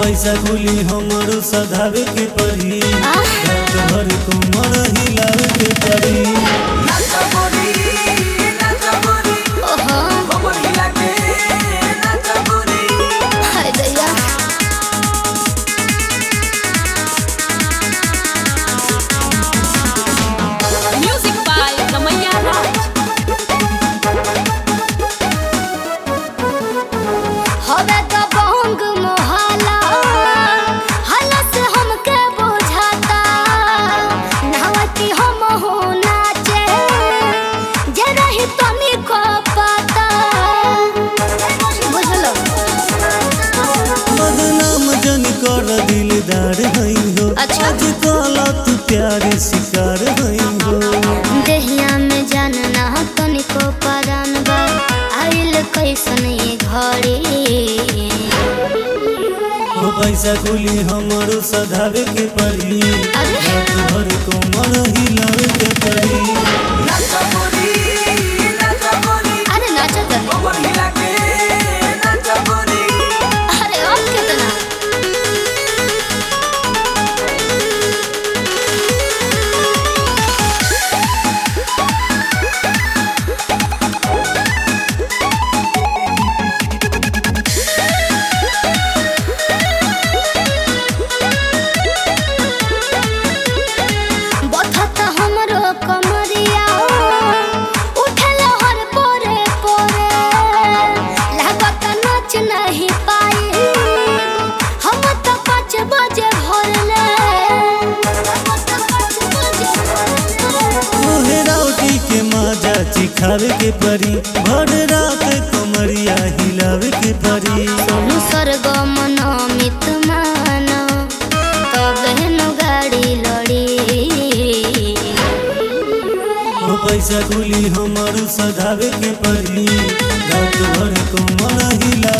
पैसा खुली हमरो सधावे के पड़ी, रात भर कमर हिलावे के पड़ी। नाचा गोरी ओहो कमर हिला के नाचा गोरी। हाय दैया Music by Ramaiya Raj. हवे तो बंग मोहल्ला हल्ला से हमके बुझाता नहवती हम हो नाचे जे रही तनी को पता बुझलो बदनाम जन कर दिलदार हई हो, अच्छा। आज काला तू प्यार शिकार हई हो। देहिया में जानना तनी को परान बा आइल कैसन ये घड़ी ओ पैसा खुली हमरो सधावे के पड़ी, अरे। रात भर कमर हिलावे के पड़ी। नाचा गोरी अरे नाचा तो कमर हिला के नाचा गोरी। अरे और कितना बथत हमरो कमरिया उठल हर पोरे पोरे लागत नाच नहीं पाई हम तो 5 बजे भरले तोहे राउटी के माजा चिखावे के पड़ी, भर रात कमरिया हिलावे के पड़ी। सोनू सरगम नमित मानो तबे न गाड़ी लड़ी ओ पैसा खुली हमरो सधावे के पड़ी, रात भर कमर हिला